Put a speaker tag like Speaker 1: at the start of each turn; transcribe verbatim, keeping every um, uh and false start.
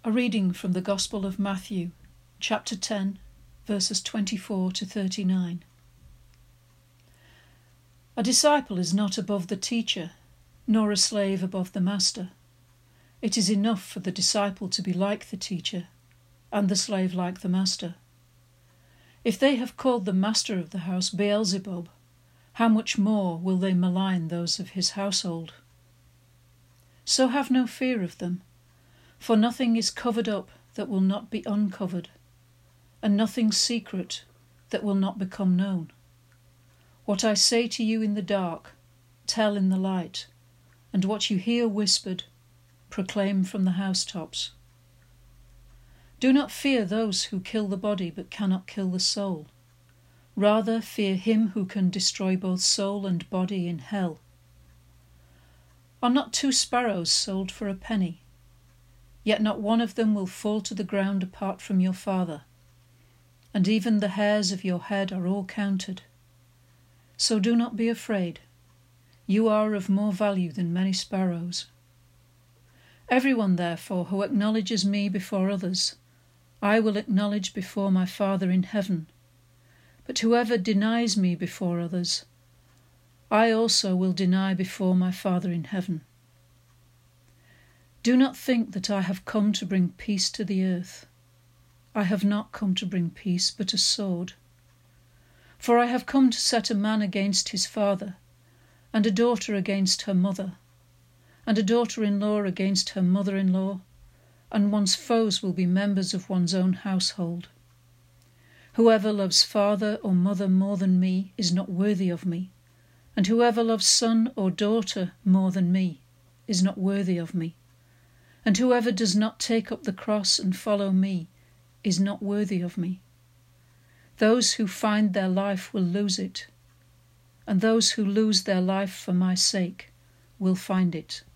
Speaker 1: A reading from the Gospel of Matthew, chapter ten, verses twenty-four to thirty-nine. A disciple is not above the teacher, nor a slave above the master. It is enough for the disciple to be like the teacher, and the slave like the master. If they have called the master of the house Beelzebub, how much more will they malign those of his household? So have no fear of them, for nothing is covered up that will not be uncovered, and nothing secret that will not become known. What I say to you in the dark, tell in the light, and what you hear whispered, proclaim from the housetops. Do not fear those who kill the body but cannot kill the soul. Rather fear him who can destroy both soul and body in hell. Are not two sparrows sold for a penny? Yet not one of them will fall to the ground apart from your Father, and even the hairs of your head are all counted. So do not be afraid. You are of more value than many sparrows. Everyone, therefore, who acknowledges me before others, I will acknowledge before my Father in heaven. But whoever denies me before others, I also will deny before my Father in heaven. Do not think that I have come to bring peace to the earth. I have not come to bring peace, but a sword. For I have come to set a man against his father, and a daughter against her mother, and a daughter-in-law against her mother-in-law, and one's foes will be members of one's own household. Whoever loves father or mother more than me is not worthy of me, and whoever loves son or daughter more than me is not worthy of me. And whoever does not take up the cross and follow me is not worthy of me. Those who find their life will lose it, and those who lose their life for my sake will find it.